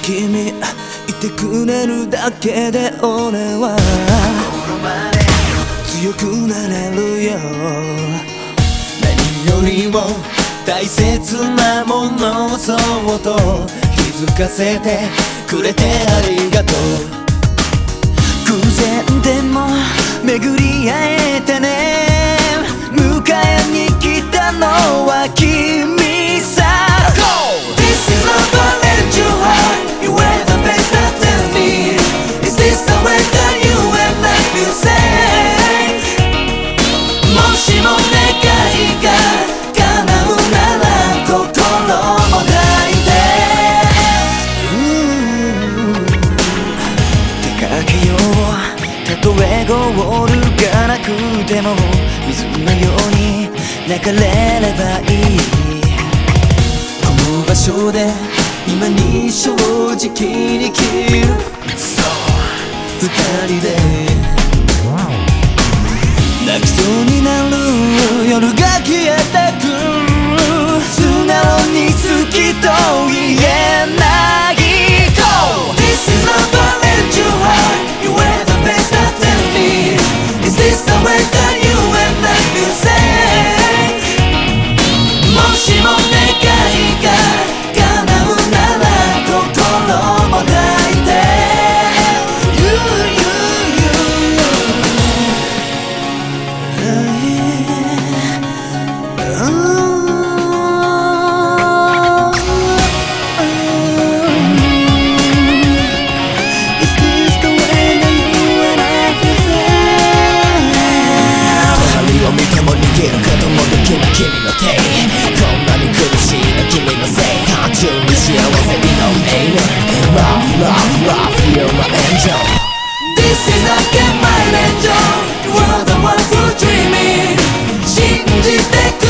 君いてくれるだけで俺は強くなれるよ。何よりも大切なものをそっと気づかせてくれてありがとう。偶然でも巡り会えてね。迎えに来たのは君さ。 This is love, but let your heart, you wear the face that tells me, is this the way that you and I feel say? もしも願いが叶うなら心も抱いて出かけよう。たとえゴールがなくても水のように流れればいい。この場所で今に正直に生きる。そう二人で泣きそうになる夜が消えてく。素直に好きと言えない。 This is love, but let your heart, you wear the face that tells me, is this the way that you and I feel say? もしも願いが叶うなら心も抱いて 君の手こんなに苦しいの君のせい。単純に幸せに no aim. Love, love, love, you're my angel. This is again my angel. You're the one who's dreaming. 信じてく